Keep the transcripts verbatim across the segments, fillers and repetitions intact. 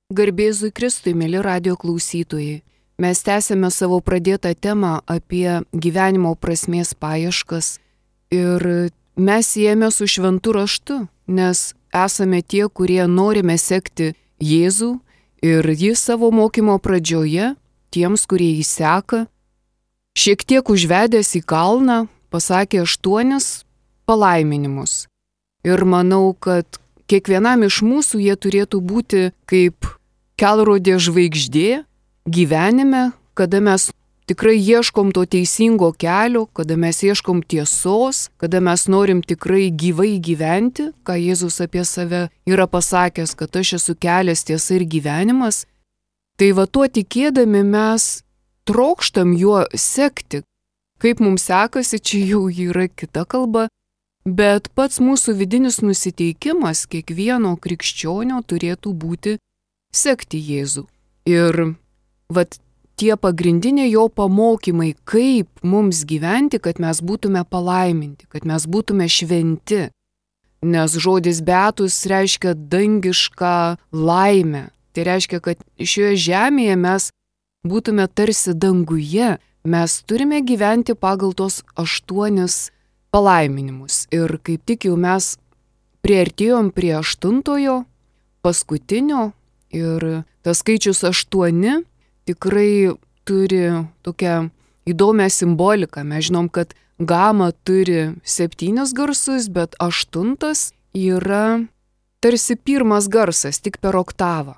Garbėzui Kristui, mėly radio klausytojai. Mes tęsėme savo pradėtą temą apie gyvenimo prasmės paieškas ir mes siejame su šventu raštu, nes esame tie, kurie norime sekti Jėzų ir jis savo mokymo pradžioje, tiems, kurie jį seka, šiek tiek užvedęs į kalną, pasakė aštuonis palaiminimus. Ir manau, kad kiekvienam iš mūsų jie turėtų būti kaip kelrodė žvaigždė gyvenime, kada mes tikrai ieškom to teisingo kelio, kada mes ieškom tiesos, kada mes norim tikrai gyvai gyventi, ką Jėzus apie save yra pasakęs, kad aš esu kelias, tiesa ir gyvenimas. Tai va tuo tikėdami mes trokštam juo sekti. Kaip mums sekasi, čia jau yra kita kalba. Bet pats mūsų vidinis nusiteikimas kiekvieno krikščionio turėtų būti sekti Jėzų. Ir vat tie pagrindiniai jo pamokymai, kaip mums gyventi, kad mes būtume palaiminti, kad mes būtume šventi. Nes žodis beatus reiškia dangišką laimę. Tai reiškia, kad šioje žemėje mes būtume tarsi danguje. Mes turime gyventi pagal tos aštuonis palaiminimus. Ir kaip tik jau mes priartėjom prie aštuntojo, paskutinio, ir tas skaičius aštuoni tikrai turi tokią įdomią simboliką. Mes žinom, kad gama turi septynis garsus, bet aštuntas yra tarsi pirmas garsas, tik per oktavą.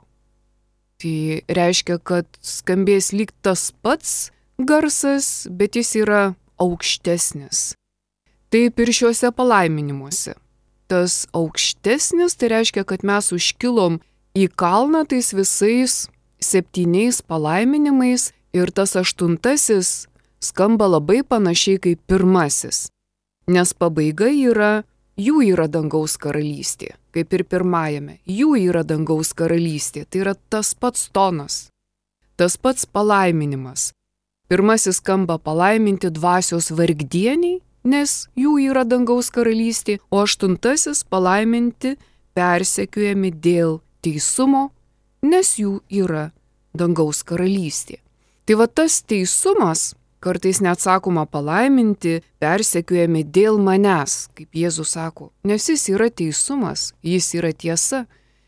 Tai reiškia, kad skambės lyg tas pats garsas, bet jis yra aukštesnis. Taip ir šiuose palaiminimuose. Tas aukštesnis, tai reiškia, kad mes užkilom į kalną tais visais septyniais palaiminimais ir tas aštuntasis skamba labai panašiai kaip pirmasis. Nes pabaiga yra, jų yra dangaus karalystė, kaip ir pirmajame, jų yra dangaus karalystė. Tai yra tas pats tonas, tas pats palaiminimas. Pirmasis skamba palaiminti dvasios vargdieniai, nes jų yra dangaus karalystė, o aštuntasis palaiminti persekiojami dėl teisumo, nes jų yra dangaus karalystė. Tai va tas teisumas, kartais net sakoma palaiminti, persekiojami dėl manęs, kaip Jėzus sako, nes jis yra teisumas, jis yra tiesa.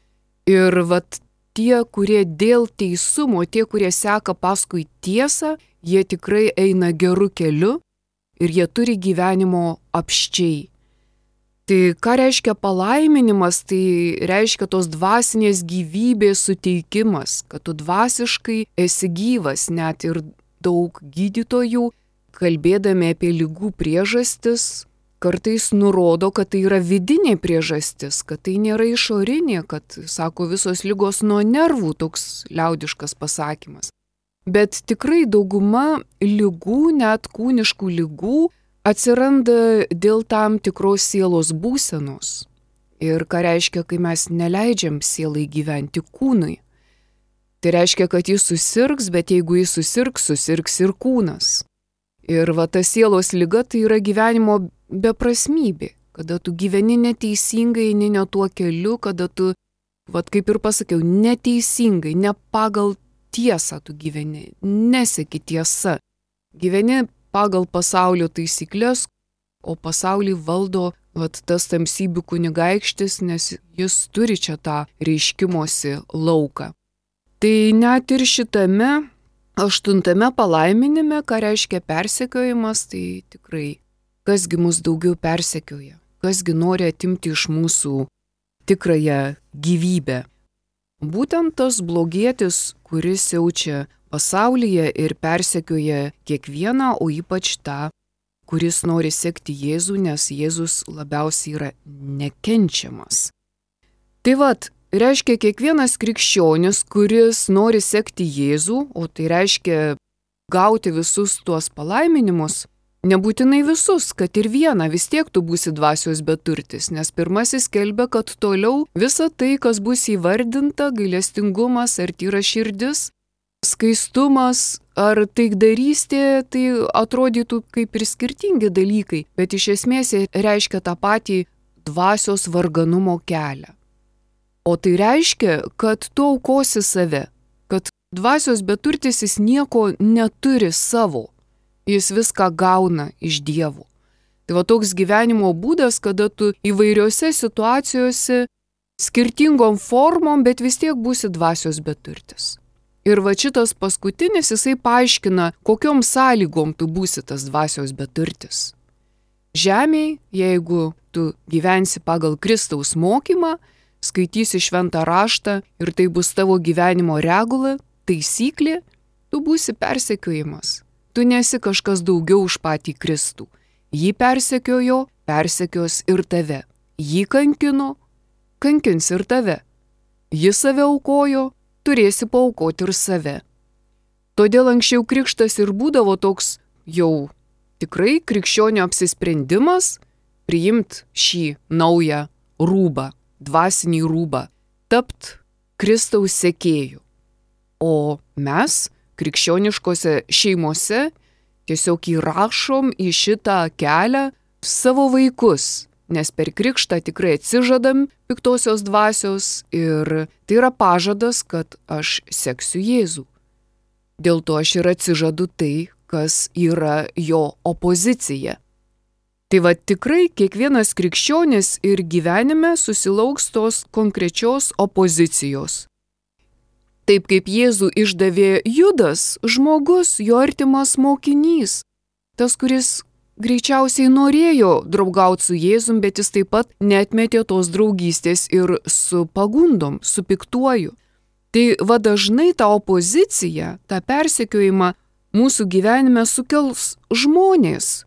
Ir va tie, kurie dėl teisumo, tie, kurie seka paskui tiesą, jie tikrai eina geru keliu ir jie turi gyvenimo apsčiai. Tai ką reiškia palaiminimas, tai reiškia tos dvasinės gyvybės suteikimas, kad tu dvasiškai esi gyvas. Net ir daug gydytojų, kalbėdami apie ligų priežastis, kartais nurodo, kad tai yra vidinė priežastis, kad tai nėra išorinė, kad, sako, visos ligos nuo nervų, toks liaudiškas pasakymas. Bet tikrai dauguma ligų, net kūniškų ligų, atsiranda dėl tam tikros sielos būsenos. Ir ką reiškia, kai mes neleidžiam sielai gyventi kūnui. Tai reiškia, kad jis susirgs, bet jeigu jis susirgs, susirgs ir kūnas. Ir va ta sielos liga tai yra gyvenimo beprasmybė. Kada tu gyveni neteisingai, eini ne tuo keliu, kada tu, va kaip ir pasakiau, neteisingai, ne pagal tiesą tu gyveni, neseki tiesa. Gyveni pagal pasaulio taisyklės, o pasaulį valdo vat, tas tamsybių kunigaikštis, nes jis turi čia tą reiškimosi lauką. Tai net ir šitame aštuntame palaiminime, ką reiškia persekiojimas, tai tikrai, kasgi mus daugiau persekioja, kasgi nori atimti iš mūsų tikrąją gyvybę. Būtent tas blogietis, kuris siaučia pasaulyje ir persekioja kiekvieną, o ypač tą, kuris nori sekti Jėzų, nes Jėzus labiausiai yra nekenčiamas. Tai vat, reiškia kiekvienas krikščionis, kuris nori sekti Jėzų, o tai reiškia gauti visus tuos palaiminimus, nebūtinai visus, kad ir vieną, vis tiek tu būsi dvasios beturtis, nes pirmasis skelbia, kad toliau visa tai, kas bus įvardinta, gailestingumas ar tyra širdis, skaistumas ar taikdarystė, tai atrodytų kaip ir skirtingi dalykai, bet iš esmės reiškia tą patį dvasios varganumo kelią. O tai reiškia, kad tu aukosi save, kad dvasios beturtis jis nieko neturi savo, jis viską gauna iš Dievo. Tai va toks gyvenimo būdas, kada tu įvairiose situacijose skirtingom formom, bet vis tiek būsi dvasios beturtis. Ir va šitas paskutinis, jisai paaiškina, kokiom sąlygom tu būsi tas dvasios beturtis. Žemėje, jeigu tu gyvensi pagal Kristaus mokymą, skaitysi šventą raštą ir tai bus tavo gyvenimo regula, taisyklė, tu būsi persekiojimas. Tu nesi kažkas daugiau už patį Kristų. Jį persekiojo, persekios ir tave. Jį kankino, kankins ir tave. Jis save aukojo, turėsi paaukoti ir save. Todėl anksčiau krikštas ir būdavo toks jau tikrai krikščionio apsisprendimas priimti šį naują rūbą, dvasinį rūbą, tapt Kristaus sekėju. O mes, krikščioniškose šeimose, tiesiog įrašom į šitą kelią savo vaikus, nes per krikštą tikrai atsižadam piktosios dvasios ir tai yra pažadas, kad aš seksiu Jėzų. Dėl to aš ir atsižadu tai, kas yra jo opozicija. Tai va tikrai kiekvienas krikščionis ir gyvenime susilauks tos konkrečios opozicijos. Taip kaip Jėzų išdavė Judas, žmogus, jo artimas mokinys, tas, kuris greičiausiai norėjo draugauti su Jėzum, bet jis taip pat neatmetė tos draugystės ir su pagundom, su piktuoju. Tai va dažnai tą opoziciją, tą persekiojimą mūsų gyvenime sukels žmonės.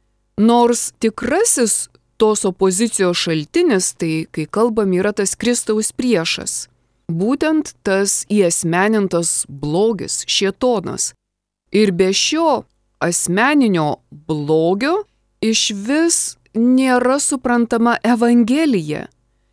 Nors tikrasis tos opozicijos šaltinis, tai kai kalbam, yra tas Kristaus priešas. Būtent tas įasmenintas blogis, šėtonas. Ir be šio asmeninio blogio iš vis nėra suprantama Evangelija.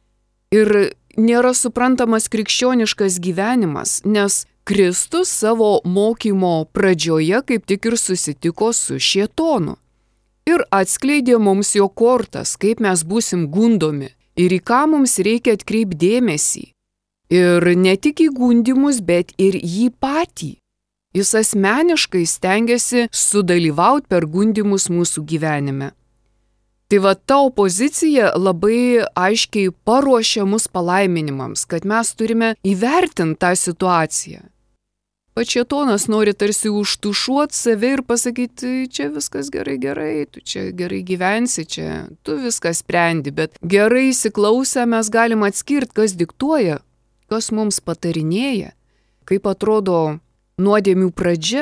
Ir nėra suprantamas krikščioniškas gyvenimas, nes Kristus savo mokymo pradžioje kaip tik ir susitiko su šėtonu. Ir atskleidė mums jo kortas, kaip mes būsim gundomi ir į ką mums reikia atkreipti dėmesį. Ir ne tik į gundimus, bet ir jį patį. Jis asmeniškai stengiasi sudalyvauti per gundimus mūsų gyvenime. Tai va ta opozicija labai aiškiai paruošia mus palaiminimams, kad mes turime įvertinti tą situaciją. Pats šėtonas nori tarsi užtušuoti save ir pasakyti, čia viskas gerai, gerai, tu čia gerai gyvensi, čia tu viską sprendi, bet gerai įsiklausę mes galim atskirti, kas diktuoja, kas mums patarinėja, kaip atrodo nuodėmių pradžia.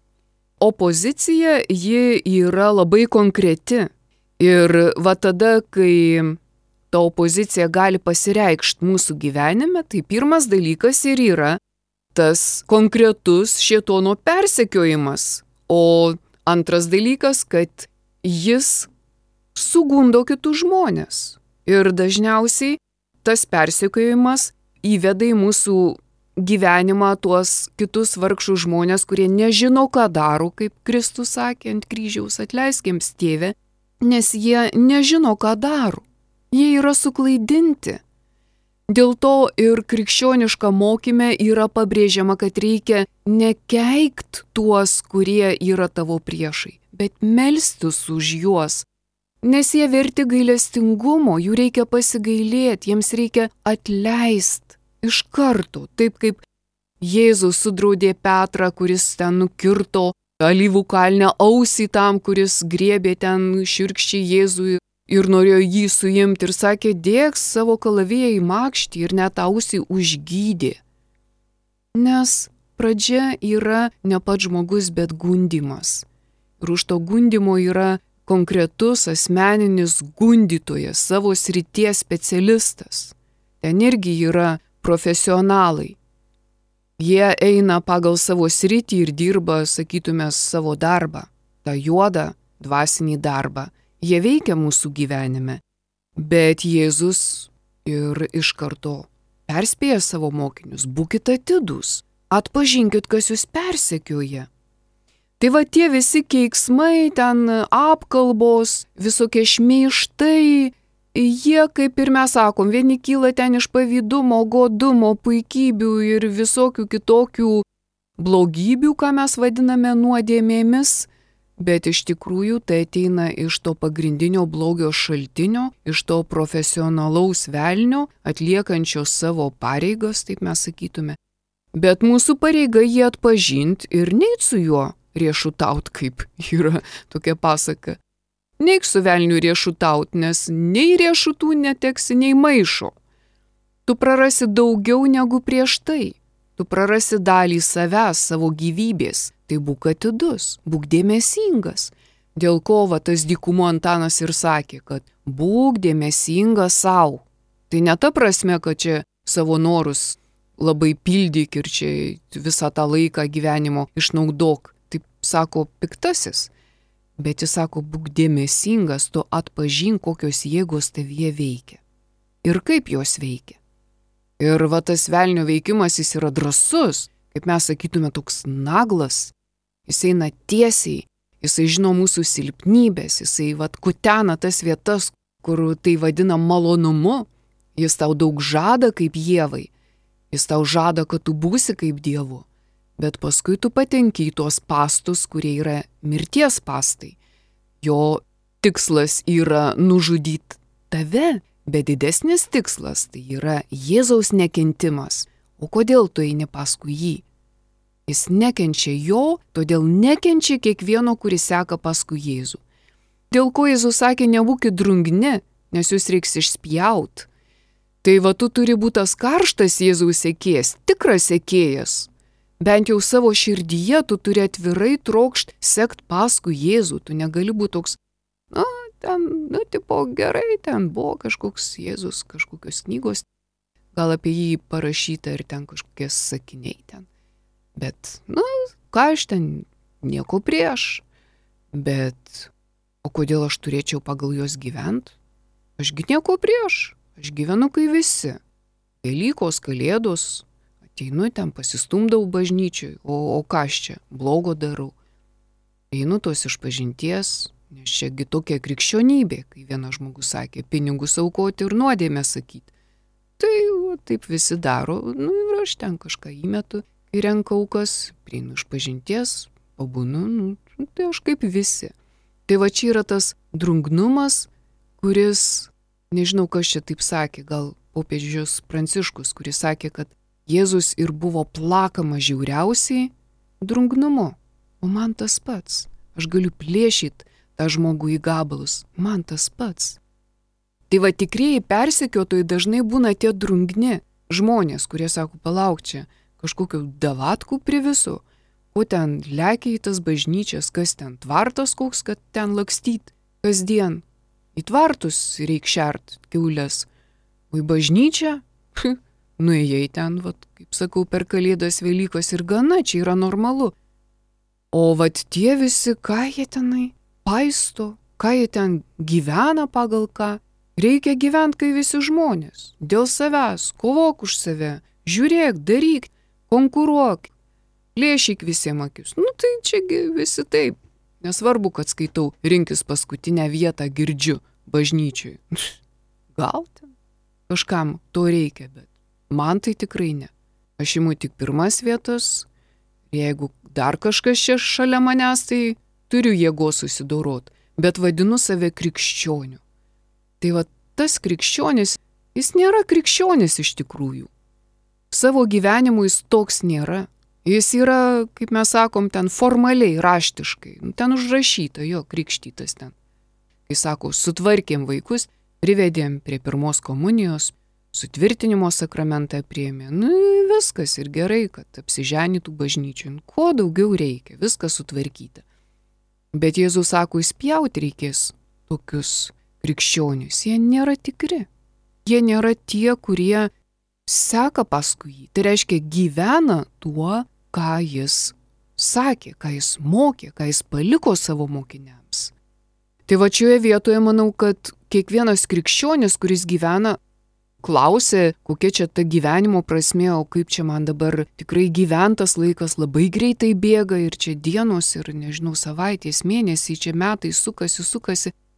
Opozicija, ji yra labai konkreti. Ir va tada, kai ta opozicija gali pasireikšti mūsų gyvenime, tai pirmas dalykas ir yra tas konkretus šėtono persekiojimas. O antras dalykas, kad jis sugundo kitus žmones. Ir dažniausiai tas persekiojimas įveda į mūsų gyvenimą tuos kitus vargšus žmonės, kurie nežino, ką daro, kaip Kristus sakė ant kryžiaus, atleisk jiems, Tėve, nes jie nežino, ką daro. Jie yra suklaidinti. Dėl to ir krikščioniška mokyme yra pabrėžiama, kad reikia nekeikt tuos, kurie yra tavo priešai, bet melstis už juos, nes jie verti gailestingumo, jų reikia pasigailėti, jiems reikia atleisti. Iš karto, taip kaip Jėzus sudraudė Petrą, kuris ten nukirto alyvų kalne ausį tam, kuris griebė ten šiurkščiai Jėzui ir norėjo jį suimti ir sakė, dėk savo kalaviją į makštį ir net ausį užgydė. Nes pradžia yra ne pats žmogus, bet gundimas. Ir už to gundimo yra konkretus asmeninis gundytojas, savo srities specialistas. Ten irgi yra profesionalai. Jie eina pagal savo sritį ir dirba, sakytume, savo darbą, tą juodą dvasinį darbą. Jie veikia mūsų gyvenime. Bet Jėzus ir iš karto perspėja savo mokinius, būkite atidūs, atpažinkit, kas jūs persekioja. Tai va tie visi keiksmai, ten apkalbos, visokie šmeižtai jie, kaip ir mes sakom, vieni kyla ten iš pavydumo, godumo, puikybių ir visokių kitokių blogybių, ką mes vadiname nuodėmėmis, bet iš tikrųjų tai ateina iš to pagrindinio blogio šaltinio, iš to profesionalaus velnio, atliekančio savo pareigas, taip mes sakytume. Bet mūsų pareiga jį atpažinti ir neit su juo riešutaut, kaip yra tokia pasaka. Neik su velniu riešutaut, nes nei riešutų neteksi, nei maišo. Tu prarasi daugiau negu prieš tai. Tu prarasi dalį savęs, savo gyvybės. Tai būk atidus, būk dėmesingas. Dėl ko va tas dykumo Antanas ir sakė, kad būk dėmesingas savo. Tai ne ta prasme, kad čia savo norus labai pildyk ir čia visą tą laiką gyvenimo išnaudok. Taip sako piktasis. Bet jis sako, būk dėmesingas, tu atpažink, kokios jėgos tavyje veikia. Ir kaip jos veikia. Ir va tas velnio veikimas, jis yra drąsus, kaip mes sakytume, toks naglas. Jis eina tiesiai, jisai žino mūsų silpnybės, jisai va kutena tas vietas, kur tai vadina malonumu. Jis tau daug žada kaip Dievai. Jis tau žada, kad tu būsi kaip Dievu. Bet paskui tu patenki į tuos pastus, kurie yra mirties pastai. Jo tikslas yra nužudyti tave, bet didesnis tikslas tai yra Jėzaus nekentimas. O kodėl tu eini paskui jį? Jis nekenčia jo, todėl nekenčia kiekvieno, kuris seka paskui Jėzų. Dėl ko Jėzus sakė, nebūkit drungni, nes jūs reiks išspjaut. Tai va tu turi būti tas karštas Jėzaus sekėjas, tikras sekėjas. Bent jau savo širdyje tu turi atvirai trokšt sekt paskui Jėzų. Tu negali būti toks, na, ten, nu, tipo, gerai, ten buvo kažkoks Jėzus, kažkokios knygos, gal apie jį parašyta ir ten kažkokie sakiniai ten. Bet, na, ką aš ten, nieko prieš. Bet, o kodėl aš turėčiau pagal juos gyventi? Ašgi nieko prieš, aš gyvenu kai visi. Velykos, kalėdos. Einu ten, pasistumdau bažnyčiui, o, o ką aš čia, blogo darau. Einu tos išpažinties, nes čiagi tokia krikščionybė, kai vienas žmogus sakė, pinigus aukoti ir nuodėmę sakyti. Tai o, taip visi daro, nu ir aš ten kažką įmetu, kai renku aukas, prieinu išpažinties, pabūnu, nu, tai aš kaip visi. Tai va čia yra tas drungnumas, kuris, nežinau kas čia taip sakė, gal popiežius Pranciškus, kuris sakė, kad Jėzus ir buvo plakama žiauriausiai drungnumu, o man tas pats. Aš galiu plėšyti tą žmogų į gabalus, man tas pats. Tai va tikrieji persekiotojai dažnai būna tie drungni žmonės, kurie sako, palauk čia, kažkokiu davatkų privisu, o ten lekia į tas bažnyčias, kas ten tvartas koks, kad ten lakstyt kasdien. Į tvartus reik šert kiaulės, o į bažnyčią, nuėjai ten, vat, kaip sakau, per Kalėdas, Velykos ir gana, čia yra normalu. O vat tie visi, ką jie tenai paisto, ką jie ten gyvena pagal ką, reikia gyventi kai visi žmonės. Dėl savęs, kovok už save, žiūrėk, daryk, konkuruok, plėšyk visiems akius. Nu tai čiagi visi taip. Nesvarbu, kad skaitau, rinkis paskutinę vietą girdžiu bažnyčiui. Gal ten kažkam to reikia, bet man tai tikrai ne. Aš imu tik pirmas vietas, jeigu dar kažkas čia šalia manęs, tai turiu jėgos susidorot, bet vadinu save krikščioniu. Tai va tas krikščionis, jis nėra krikščionis iš tikrųjų. Savo gyvenimu jis toks nėra. Jis yra, kaip mes sakom, ten formaliai, raštiškai, ten užrašyta, jo, krikštytas ten. Kai sako, sutvarkėm vaikus, privedėm prie pirmos komunijos, sutvirtinimo sakramentą priėmė. Nu, viskas ir gerai, kad apsiženytų bažnyčių. Ko daugiau reikia, viskas sutvarkyta. Bet Jėzus sako, įspjauti reikės tokius krikščionius. Jie nėra tikri. Jie nėra tie, kurie seka paskui jį. Tai reiškia, gyvena tuo, ką jis sakė, ką jis mokė, ką jis paliko savo mokiniams. Tai va šioje vietoje manau, kad kiekvienas krikščionis, kuris gyvena, klausė, kokia čia ta gyvenimo prasmė, o kaip čia man dabar tikrai gyventas laikas labai greitai bėga ir čia dienos ir, nežinau, savaitės, mėnesiai, čia metai sukasi, sukasi.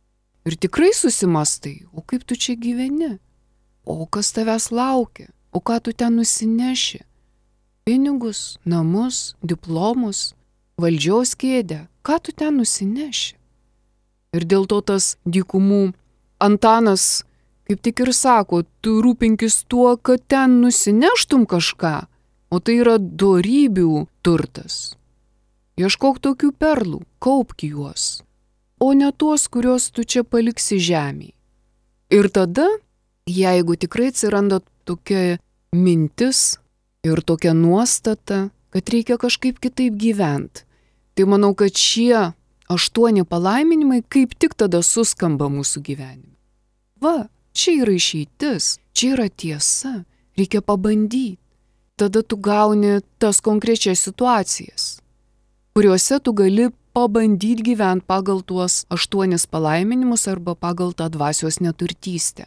Ir tikrai susimastai, o kaip tu čia gyveni? O kas tavęs laukia? O ką tu ten nusineši? Pinigus, namus, diplomus, valdžios kėdę. Ką tu ten nusineši? Ir dėl to tas dykumų Antanas kaip tik ir sako, tu rūpinkis tuo, kad ten nusineštum kažką, o tai yra dorybių turtas. Ieškok tokių perlų, kaupk juos, o ne tuos, kuriuos tu čia paliksi žemėje. Ir tada, jeigu tikrai atsiranda tokia mintis ir tokia nuostata, kad reikia kažkaip kitaip gyventi, tai manau, kad šie aštuoni palaiminimai kaip tik tada suskamba mūsų gyvenime. Va, čia yra išeitis, čia yra tiesa, reikia pabandyti. Tada tu gauni tas konkrečias situacijas, kuriuose tu gali pabandyti gyventi pagal tuos aštuonis palaiminimus arba pagal tą dvasios neturtystę.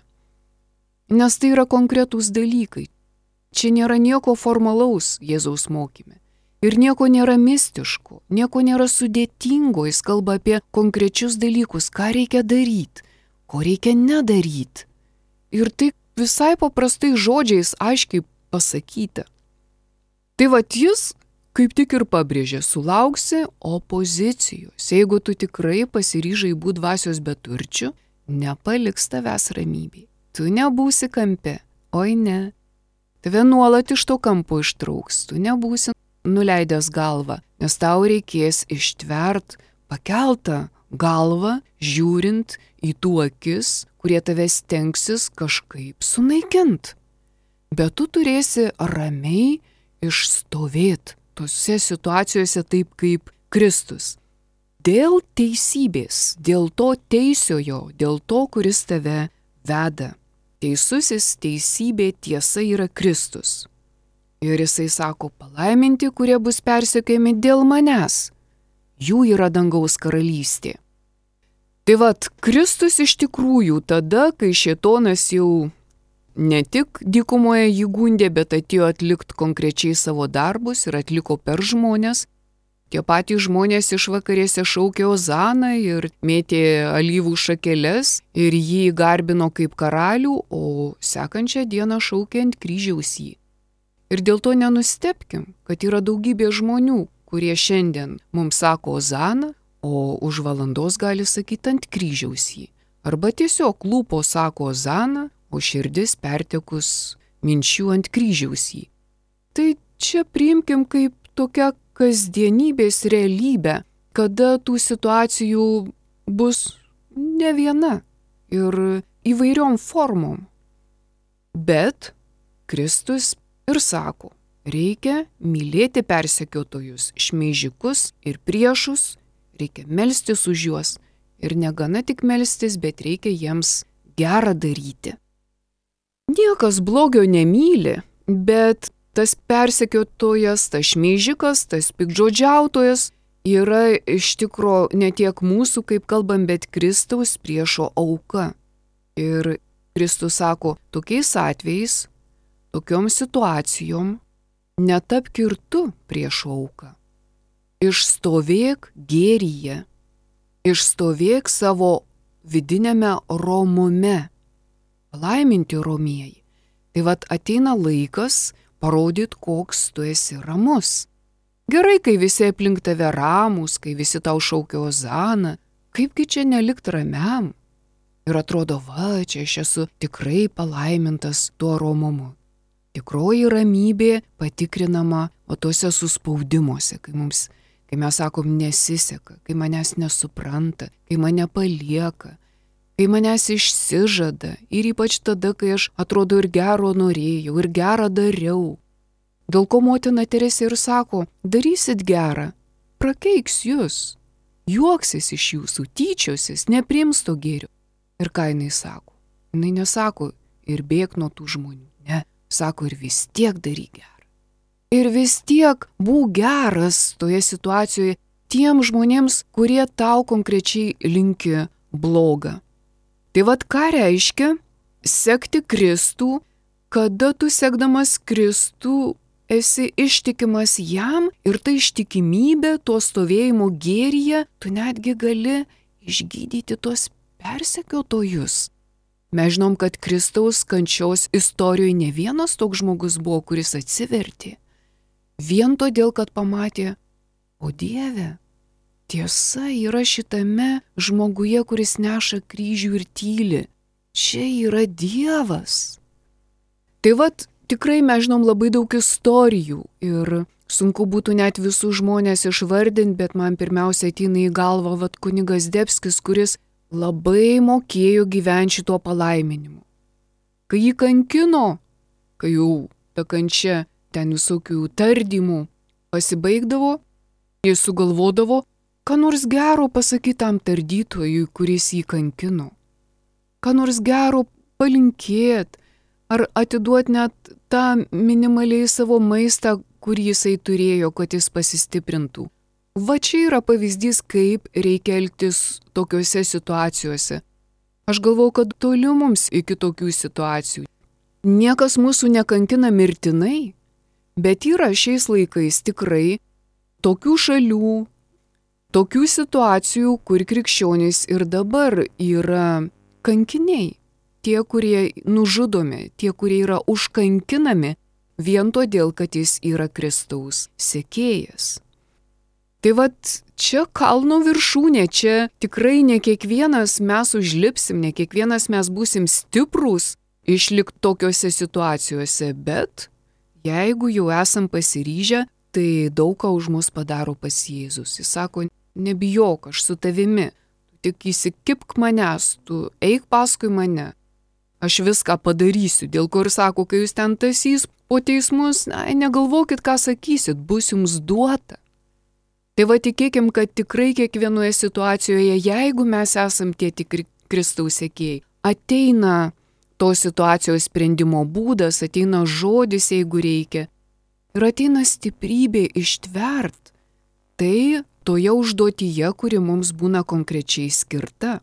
Nes tai yra konkretūs dalykai. Čia nėra nieko formalaus Jėzaus mokyme. Ir nieko nėra mistiško, nieko nėra sudėtingo, jis kalba apie konkrečius dalykus, ką reikia daryti, ko reikia nedaryti. Ir tai visai paprastai žodžiais aiškiai pasakyta. Tai vat jis kaip tik ir pabrėžė, sulauksi opozicijos. Jeigu tu tikrai pasiryžai būti dvasios beturčių, nepaliks tavęs ramybėje. Tu nebūsi kampe, oi ne. Tave nuolat iš to kampo ištrauks, tu nebūsi nuleidęs galvą, nes tau reikės ištvert pakeltą galvą, žiūrint į tų akis, kurie tave stengsis kažkaip sunaikint. Bet tu turėsi ramiai išstovėti tose situacijose taip kaip Kristus. Dėl teisybės, dėl to teisiojo, dėl to, kuris tave veda. Teisusis, teisybė, tiesa yra Kristus. Ir jisai sako, palaiminti, kurie bus persekiojami dėl manęs. Jų yra dangaus karalystė. Tai vat, Kristus iš tikrųjų tada, kai šėtonas jau ne tik dykumoje jį gundė, bet atėjo atlikti konkrečiai savo darbus ir atliko per žmonės. Tie patys žmonės išvakarėse šaukė Ozaną ir mėtė alyvų šakeles ir jį garbino kaip karalių, o sekančią dieną šaukė ant kryžiaus jį. Ir dėl to nenustebkim, kad yra daugybė žmonių, kurie šiandien mums sako Ozaną, o už valandos gali sakyti ant kryžiaus jį. Arba tiesiog lūpos sako Ozaną, o širdis pertekus minčių ant kryžiaus jį. Tai čia priimkim kaip tokia kasdienybės realybė, kada tų situacijų bus ne viena ir įvairiom formom. Bet Kristus ir sako, reikia mylėti persekiotojus, šmeižikus ir priešus, reikia melstis už juos ir negana tik melstis, bet reikia jiems gerą daryti. Niekas blogio nemyli, bet tas persekiotojas, tas šmeižikas, tas piktžodžiautojas yra iš tikro ne tiek mūsų, kaip kalbam, bet Kristaus priešo auka. Ir Kristus sako, tokiais atvejais, tokiom situacijom, netapk ir tu priešo auka. Išstovėk gėryje, išstovėk savo vidinėme romume. Palaiminti romieji. Tai vat ateina laikas parodyt, koks tu esi ramus. Gerai, kai visi aplink tave ramus, kai visi tau šaukia Ozaną, kaipgi čia nelikt ramiam? Ir atrodo, va, čia aš esu tikrai palaimintas tuo romumu. Tikroji ramybė patikrinama o tuose suspaudimuose, kai, mums, kai mes sakom nesiseka, kai manęs nesupranta, kai mane palieka, kai manęs išsižada ir ypač tada, kai aš atrodo ir gero norėjau, ir gerą dariau. Dėl ko motina Teresė ir sako, darysit gerą, prakeiks jūs, juoksis iš jūsų, tyčiosis, nepriims to gėrio. Ir ką jinai sako? Jinai nesako ir bėk nuo tų žmonių, ne, sako ir vis tiek daryk gerą. Ir vis tiek būk geras toje situacijoje tiem žmonėms, kurie tau konkrečiai linki blogą. Tai vat ką reiškia sekti Kristų, kada tu sekdamas Kristų esi ištikimas jam ir ta ištikimybė, to stovėjimo gėryje, tu netgi gali išgydyti tuos persekiotojus. Mes žinom, kad Kristaus kančios istorijoje ne vienas toks žmogus buvo, kuris atsivertė. Vien todėl, kad pamatė, o Dieve, tiesa yra šitame žmoguje, kuris neša kryžių ir tyli. Čia yra Dievas. Tai vat, tikrai mes žinom labai daug istorijų ir sunku būtų net visų žmonės išvardinti, bet man pirmiausia ateina į galvą vat kunigas Zdebskis, kuris labai mokėjo gyventi šituo palaiminimu. Kai jį kankino, kai jau ta kančia ten visokių tardymų pasibaigdavo, jis sugalvodavo, ką nors gero pasakyti tam tardytojui, kuris jį kankino. Ką nors gero palinkėt, ar atiduoti net tą minimaliai savo maistą, kurį jisai turėjo, kad jis pasistiprintų. Va čia yra pavyzdys, kaip reikia elgtis tokiuose situacijose. Aš galvau, kad toli mums iki tokių situacijų. Niekas mūsų nekankina mirtinai, bet yra šiais laikais tikrai tokių šalių, tokių situacijų, kur krikščionys ir dabar yra kankiniai. Tie, kurie nužudomi, tie, kurie yra užkankinami vien todėl, kad jis yra Kristaus sekėjas. Tai vat čia kalno viršūnė, čia tikrai ne kiekvienas mes užlipsim, ne kiekvienas mes būsim stiprūs išlikti tokiuose situacijose, bet jeigu jau esam pasiryžę, tai daug ką už mus padaro pas Jėzus. Jis sako, nebijok, aš su tavimi, tu tik įsikibk manęs, tu eik paskui mane. Aš viską padarysiu, dėl ko ir sako, kai jūs ten tasys po teismus, na, negalvokit, ką sakysit, bus jums duota. Tai va tikėkim, kad tikrai kiekvienoje situacijoje, jeigu mes esam tie tikri Kristaus sekėjai, ateina tos situacijos sprendimo būdas, ateina žodis, jeigu reikia, ir ateina stiprybė ištvert. Tai toje užduotyje, kuri mums būna konkrečiai skirta.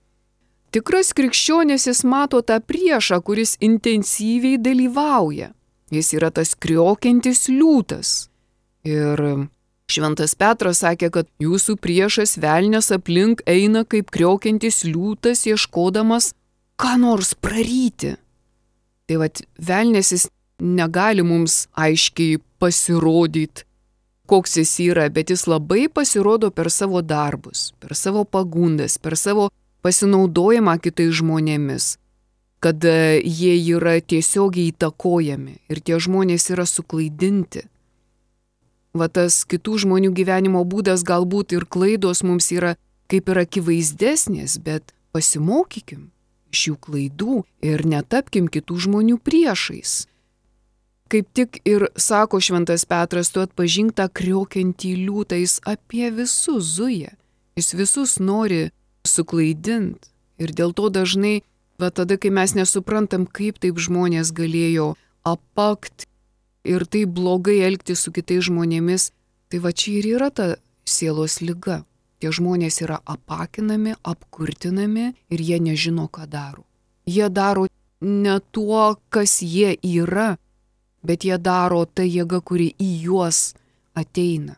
Tikras krikščionis jis mato tą priešą, kuris intensyviai dalyvauja. Jis yra tas kriokiantis liūtas. Ir Šventas Petras sakė, kad jūsų priešas velnias aplink eina kaip kriokiantis liūtas, ieškodamas ką nors praryti. Tai vat velnias jis negali mums aiškiai pasirodyti, koks jis yra, bet jis labai pasirodo per savo darbus, per savo pagundas, per savo pasinaudojimą kitais žmonėmis, kad jie yra tiesiogiai įtakojami ir tie žmonės yra suklaidinti. Va tas kitų žmonių gyvenimo būdas galbūt ir klaidos mums yra kaip ir akivaizdesnės, bet pasimokykim iš jų klaidų ir netapkim kitų žmonių priešais. Kaip tik ir sako Šventas Petras, tu atpažink tą kriokiantį liūtą, jis apie visus zuja, jis visus nori suklaidinti. Ir dėl to dažnai, va tada, kai mes nesuprantam, kaip taip žmonės galėjo apakti ir taip blogai elgtis su kitais žmonėmis, tai va čia ir yra ta sielos liga. Tie žmonės yra apakinami, apkurtinami ir jie nežino, ką daro. Jie daro ne tuo, kas jie yra, bet jie daro tą jėgą, kuri į juos ateina.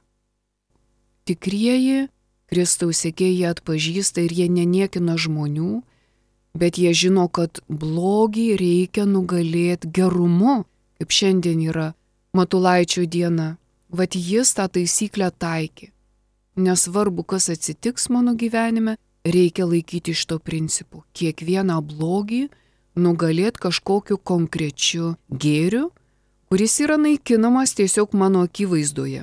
Tikrieji Kristaus sekėjai atpažįsta ir jie neniekina žmonių, bet jie žino, kad blogį reikia nugalėti gerumu, kaip šiandien yra Matulaičio diena. Vat jis tą taisyklę taikė. Nesvarbu, kas atsitiks mano gyvenime, reikia laikyti iš to principų. Kiekvieną blogį nugalėti kažkokiu konkrečiu gėriu, kuris yra naikinamas tiesiog mano akivaizdoje.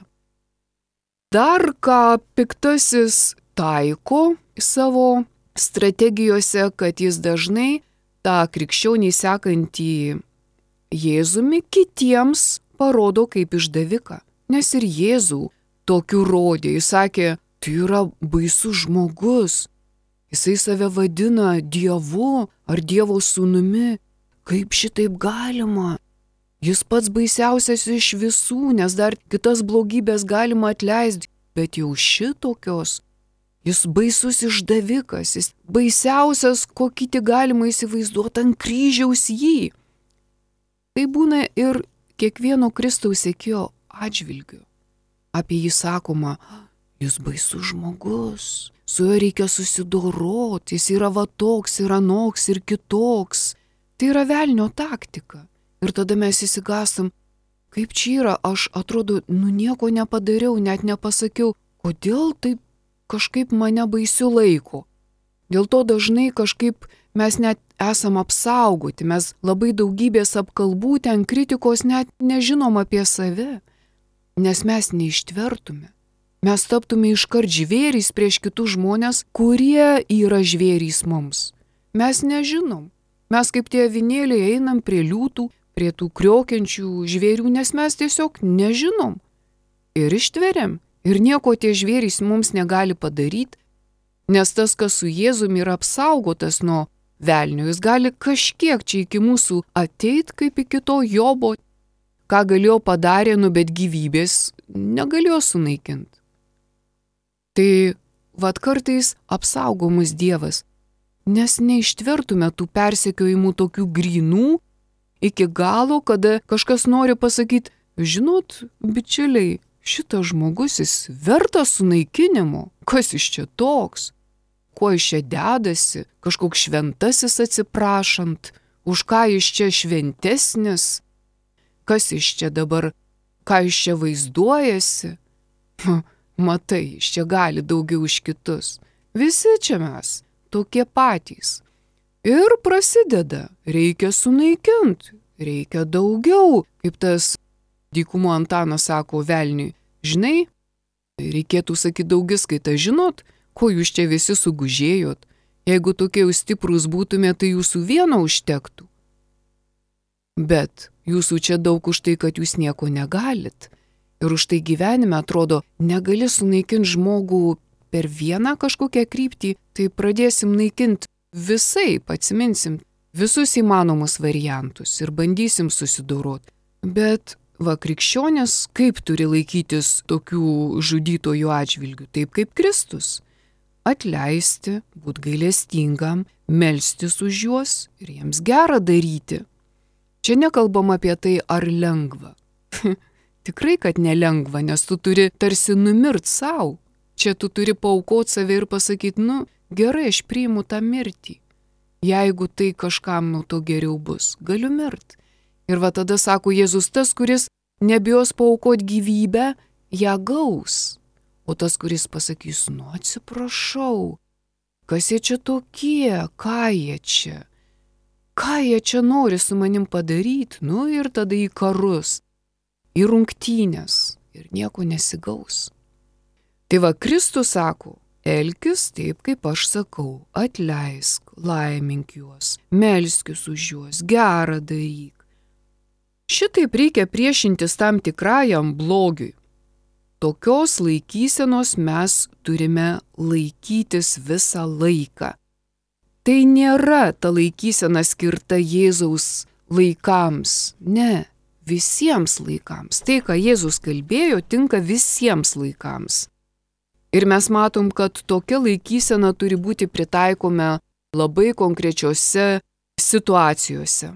Dar ką piktasis taiko savo strategijose, kad jis dažnai tą krikščionį sekantį Jėzumi kitiems parodo kaip išdaviką. Nes ir Jėzų tokiu rodė, jis sakė, tai yra baisus žmogus, jisai save vadina Dievu ar Dievo sūnumi, kaip šitaip galima? Jis pats baisiausias iš visų, nes dar kitas blogybės galima atleisti, bet jau šitokios. Jis baisus išdavikas, jis baisiausias, kokį tik galima įsivaizduoti, ant kryžiaus jį. Tai būna ir kiekvieno Kristaus sekėjo atžvilgiu. Apie jį sakoma, jis baisus žmogus, su juo reikia susidoroti, jis yra va toks, yra anoks ir kitoks. Tai yra velnio taktika. Ir tada mes įsigastam, kaip čia yra, aš atrodo, nu nieko nepadariau, net nepasakiau, kodėl taip kažkaip mane baisiu laiko. Dėl to dažnai kažkaip mes net esam apsaugoti, mes labai daugybės apkalbų, ten kritikos net nežinom apie save, nes mes neištvertume. Mes taptume iškart žvėrys prieš kitus žmonės, kurie yra žvėrys mums. Mes nežinom. Mes kaip tie avinėliai einam prie liūtų, prie tų kriokiančių žvėrių, nes mes tiesiog nežinom. Ir ištveriam. Ir nieko tie žvėrys mums negali padaryti, nes tas, kas su Jėzumi yra apsaugotas nuo velnio, jis gali kažkiek čia iki mūsų ateit kaip iki to Jobo, ką galėjo padarė, nu bet gyvybės negalėjo sunaikinti. Tai vat kartais apsaugo mus Dievas, nes neištvertume tų persekiojimų tokių grynų iki galo, kada kažkas nori pasakyti, žinot, bičiuliai, šitas žmogus jis vertas sunaikinimo, kas iš čia toks, kuo iš čia dedasi, kažkoks šventasis atsiprašant, už ką iš čia šventesnis, kas iš čia dabar, ką iš čia vaizduojasi, matai, iš čia gali daugiau už kitus, visi čia mes. Tokie patys. Ir prasideda, reikia sunaikinti, reikia daugiau, kaip tas dykumo Antanas sako velniui, žinai, reikėtų sakyti daugiskaitą, žinot, ko jūs čia visi sugužėjot, jeigu tokie jūs stiprus būtume, tai jūsų vieno užtektų. Bet jūsų čia daug už tai, kad jūs nieko negalit, ir už tai gyvenime atrodo, negali sunaikinti žmogų per vieną kažkokią kryptį, tai pradėsim naikinti visai, atsiminsim visus įmanomus variantus ir bandysim susidoroti. Bet va, krikščionės kaip turi laikytis tokių žudytojų atžvilgių, taip kaip Kristus. Atleisti, būti gailestingam, melstis už juos ir jiems gerą daryti. Čia nekalbam apie tai, ar lengva. Tikrai, kad nelengva, nes tu turi tarsi numirt savo. Čia tu turi paaukoti save ir pasakyti, nu, gerai, aš priimu tą mirtį. Jeigu tai kažkam nuo to geriau bus, galiu mirt. Ir va tada sako Jėzus, tas, kuris nebijos paaukoti gyvybę, ją gaus. O tas, kuris pasakys, nu, atsiprašau, kas jie čia tokie, ką jie čia, ką jie čia nori su manim padaryti, nu ir tada į karus, į rungtynes ir nieko nesigaus. Tai va, Kristus sako, elkis taip, kaip aš sakau, atleisk, laimink juos, melskis už juos, gerą daryk. Šitaip reikia priešintis tam tikrajam blogiui. Tokios laikysenos mes turime laikytis visą laiką. Tai nėra ta laikysena skirta Jėzaus laikams, ne, visiems laikams. Tai, ką Jėzus kalbėjo, tinka visiems laikams. Ir mes matom, kad tokia laikysena turi būti pritaikoma labai konkrečiose situacijose.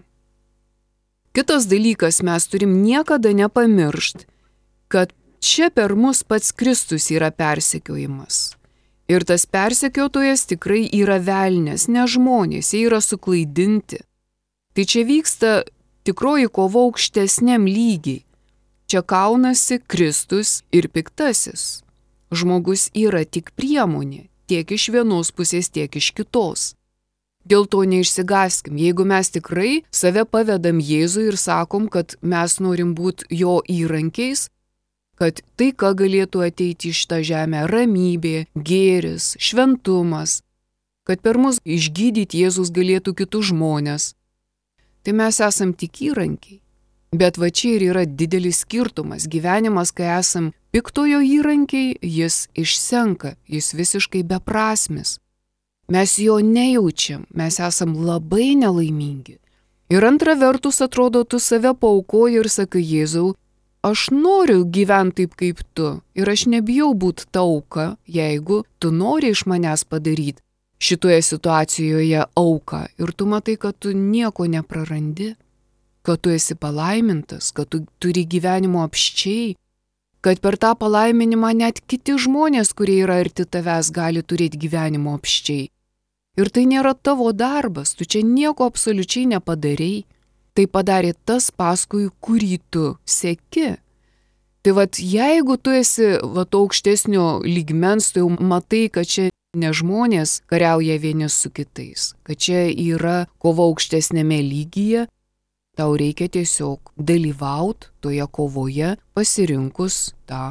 Kitas dalykas, mes turim niekada nepamiršti, kad čia per mus pats Kristus yra persekiojimas. Ir tas persekiotojas tikrai yra velnias, ne žmonės, jie yra suklaidinti. Tai čia vyksta tikroji kova aukštesniam lygiai. Čia kaunasi Kristus ir piktasis. Žmogus yra tik priemonė, tiek iš vienos pusės, tiek iš kitos. Dėl to neišsigaskim, jeigu mes tikrai save pavedam Jėzui ir sakom, kad mes norim būti jo įrankiais, kad tai, ką galėtų ateiti iš tą žemę, ramybė, gėris, šventumas, kad per mus išgydyti Jėzus galėtų kitus žmonės, tai mes esam tik įrankiai. Bet va čia ir yra didelis skirtumas. Gyvenimas, kai esam piktojo įrankiai, jis išsenka, jis visiškai beprasmis. Mes jo nejaučiam, mes esam labai nelaimingi. Ir antra vertus atrodo, tu save paaukoji ir sakai, Jėzau, aš noriu gyventi taip kaip tu ir aš nebijau būti ta auka, jeigu tu nori iš manęs padaryti šitoje situacijoje auką ir tu matai, kad tu nieko neprarandi, kad tu esi palaimintas, kad tu turi gyvenimo apsčiai, kad per tą palaiminimą net kiti žmonės, kurie yra arti tavęs, gali turėti gyvenimo apščiai. Ir tai nėra tavo darbas, tu čia nieko absoliučiai nepadarei. Tai padarė tas, paskui kurį tu seki. Tai vat jeigu tu esi vat aukštesnio lygmens, tai jau matai, kad čia ne žmonės kariauja vieni su kitais, kad čia yra kova aukštesnėme lygyje, tau reikia tiesiog dalyvauti toje kovoje, pasirinkus tą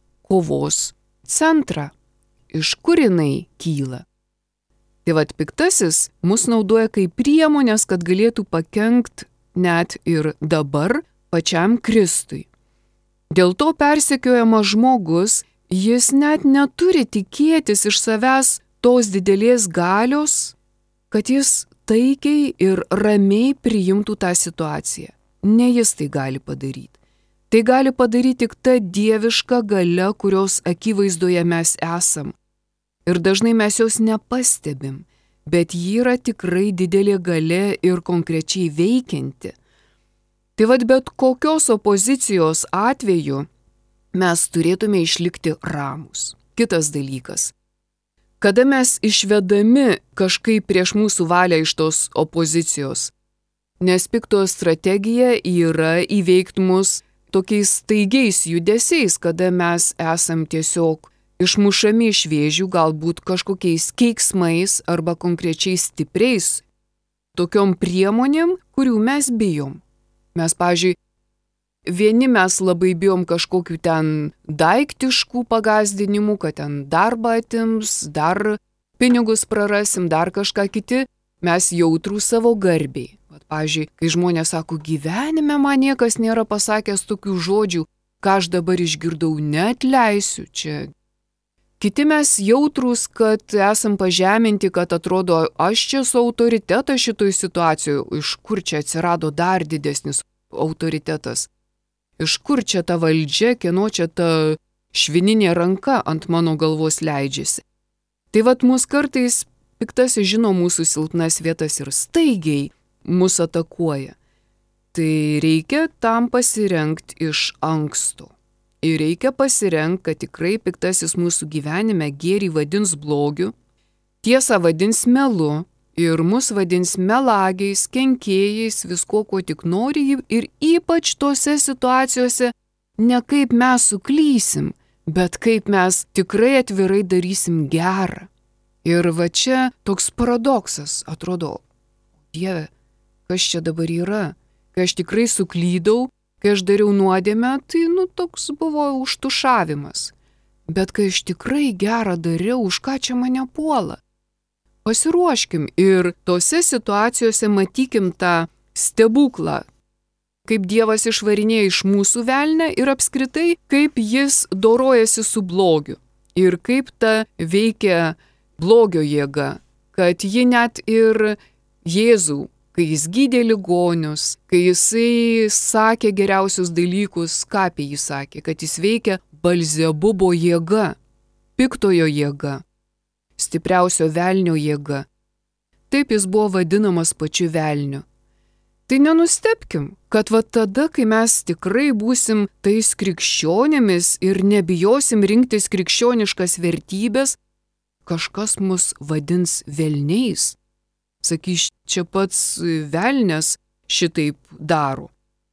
kovos centrą, iš kur jinai kyla. Tai vat piktasis mus naudoja kaip priemonės, kad galėtų pakenkt net ir dabar pačiam Kristui. Dėl to persekiojamas žmogus, jis net neturi tikėtis iš savęs tos didelės galios, kad jis taikiai ir ramiai priimtų tą situaciją. Ne jis tai gali padaryti. Tai gali padaryti tik ta dieviška galia, kurios akivaizdoje mes esam. Ir dažnai mes jos nepastebim, bet ji yra tikrai didelė galia ir konkrečiai veikianti. Tai vad bet kokios opozicijos atveju mes turėtume išlikti ramūs. Kitas dalykas. Kada mes išvedami kažkaip prieš mūsų valią iš tos opozicijos, nes pikto strategija yra įveikti mus tokiais staigiais judesiais, kada mes esam tiesiog išmušami iš vėžių, galbūt kažkokiais keiksmais arba konkrečiai stipriais, tokiom priemonėm, kurių mes bijom. Mes, pavyzdžiui, vieni mes labai bijom kažkokių ten daiktiškų pagazdinimų, kad ten darbą atims, dar pinigus prarasim, dar kažką kiti, mes jautrų savo garbiai. Vat, pavyzdžiui, kai žmonės sako, gyvenime man niekas nėra pasakęs tokių žodžių, ką aš dabar išgirdau, neatleisiu čia. Kiti mes jautrūs, kad esam pažeminti, kad atrodo, aš čia su autoritetas šitoj situacijoje, iš kur čia atsirado dar didesnis autoritetas. Iš kur čia ta valdžia, kieno čia ta švininė ranka ant mano galvos leidžiasi. Tai vat mus kartais piktasis žino mūsų silpnas vietas ir staigiai mus atakuoja. Tai reikia tam pasirengti iš anksto. Ir reikia pasirengti, kad tikrai piktasis mūsų gyvenime gėrį vadins blogiu, tiesą vadins melu ir mus vadins melagiais, kenkėjais, visko, ko tik nori ir ypač tose situacijose ne kaip mes suklysim, bet kaip mes tikrai atvirai darysim gerą. Ir va čia toks paradoksas, atrodo, Dieve, kas čia dabar yra, kai aš tikrai suklydau, kai aš dariau nuodėmę, tai nu toks buvo užtušavimas. Bet kai aš tikrai gerą dariau, už ką čia mane puola? Pasiruoškim ir tose situacijose matykim tą stebuklą, kaip Dievas išvarinėja iš mūsų velnę ir apskritai, kaip jis dorojasi su blogiu ir kaip ta veikia blogio jėga, kad ji net ir Jėzų, kai jis gydė ligonius, kai jisai sakė geriausius dalykus, ką apie jį sakė, kad jis veikia Belzebubo jėga, piktojo jėga, stipriausio velnio jėga. Taip jis buvo vadinamas pačiu velniu. Tai nenustebkim, kad va tada, kai mes tikrai būsim tais krikščionėmis ir nebijosim rinktis krikščioniškas vertybės, kažkas mus vadins velniais. Sakys, čia pats velnias šitaip daro.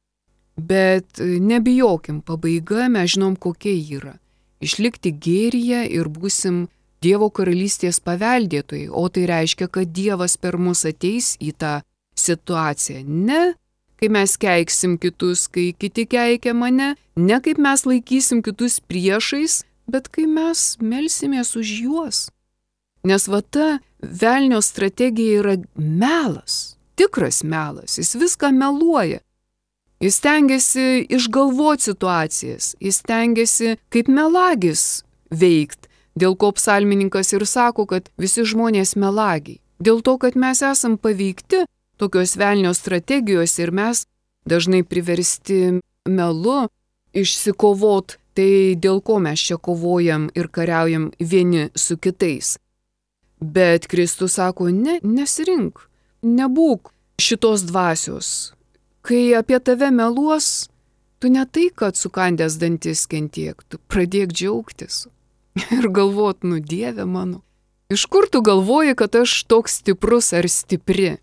Bet nebijokim, pabaiga mes žinom, kokia yra. Išlikti gėryje ir būsim Dievo karalystės paveldėtojai, o tai reiškia, kad Dievas per mus ateis į tą situaciją. Ne, kai mes keiksim kitus, kai kiti keikia mane, ne kaip mes laikysim kitus priešais, bet kai mes melsimės už juos. Nes va ta velnio strategija yra melas, tikras melas, jis viską meluoja. Jis stengiasi išgalvoti situacijas, jis stengiasi kaip melagis veikti. Dėl ko psalmininkas ir sako, kad visi žmonės melagiai. Dėl to, kad mes esam paveikti tokios velnio strategijos ir mes dažnai priversti melu išsikovot, tai dėl ko mes čia kovojam ir kariaujam vieni su kitais. Bet Kristus sako, ne, nesirink, nebūk šitos dvasios. Kai apie tave meluos, tu ne tai, kad sukandęs dantis kentiek, tu pradėk džiaugtis. Ir galvot, nu Dieve mano, iš kur tu galvoji, kad aš toks stiprus ar stipri?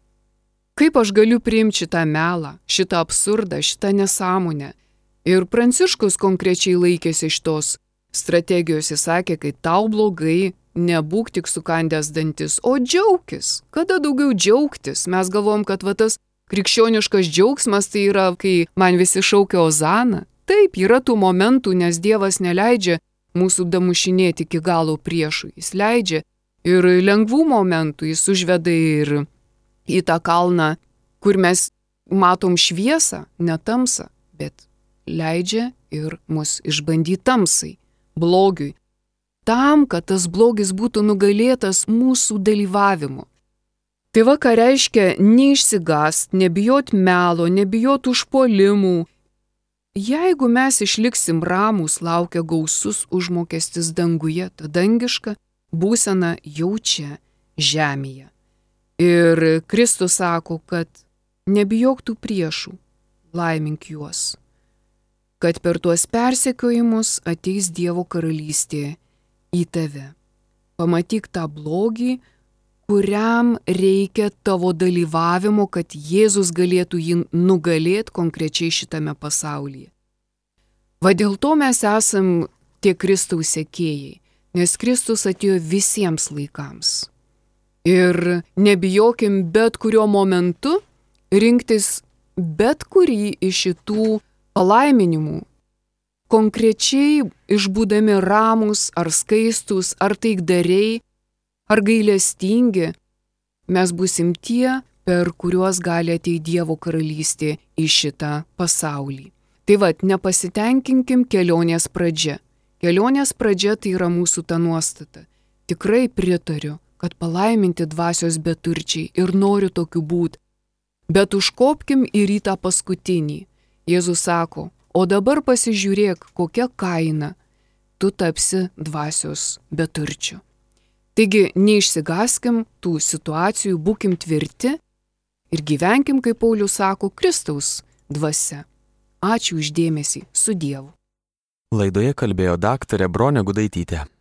Kaip aš galiu priimti šitą melą, šitą absurdą, šitą nesąmonę? Ir Pranciškus konkrečiai laikėsi šitos strategijos, jis sakė, kai tau blogai, nebūk tik sukandęs dantis, o džiaukis. Kada daugiau džiaugtis? Mes galvom, kad va tas krikščioniškas džiaugsmas tai yra, kai man visi šaukia Ozana. Taip, yra tų momentų, nes Dievas neleidžia mūsų damušinėti iki galo priešų. Jis leidžia ir lengvų momentų, jis užveda ir į tą kalną, kur mes matom šviesą, ne tamsą, bet leidžia ir mus išbandyti tamsai, blogiui. Tam, kad tas blogis būtų nugalėtas mūsų dalyvavimu. Tai va, ką reiškia neišsigąst, nebijot melo, nebijot užpuolimų. Jeigu mes išliksim ramūs, laukia gausus užmokestis danguje, ta dangiška būsena jau čia, žemėje. Ir Kristus sako, kad nebijok tų priešų, laimink juos, kad per tuos persekiojimus ateis Dievo karalystė į tave. Pamatyk tą blogį, kuriam reikia tavo dalyvavimo, kad Jėzus galėtų jį nugalėti konkrečiai šitame pasaulyje. Va dėl to mes esam tie Kristaus sekėjai, nes Kristus atėjo visiems laikams. Ir nebijokim bet kuriuo momentu rinktis bet kurį iš šitų palaiminimų, konkrečiai išbūdami ramūs ar skaistus, ar taikdariai, ar gailestingi, mes būsim tie, per kuriuos gali ateiti Dievo karalystė į šitą pasaulį. Tai vad, nepasitenkinkim kelionės pradžia. Kelionės pradžia tai yra mūsų ta nuostata. Tikrai pritariu, kad palaiminti dvasios beturčiai ir noriu tokiu būti. Bet užkopkim ir į tą paskutinį. Jėzus sako, o dabar pasižiūrėk, kokia kaina tu tapsi dvasios beturčiu. Taigi neišsigaskim tų situacijų, būkim tvirti ir gyvenkim, kaip Paulius sako, Kristaus dvasia. Ačiū už dėmesį, su Dievu. Laidoje kalbėjo daktarė Bronė Gudaitytė.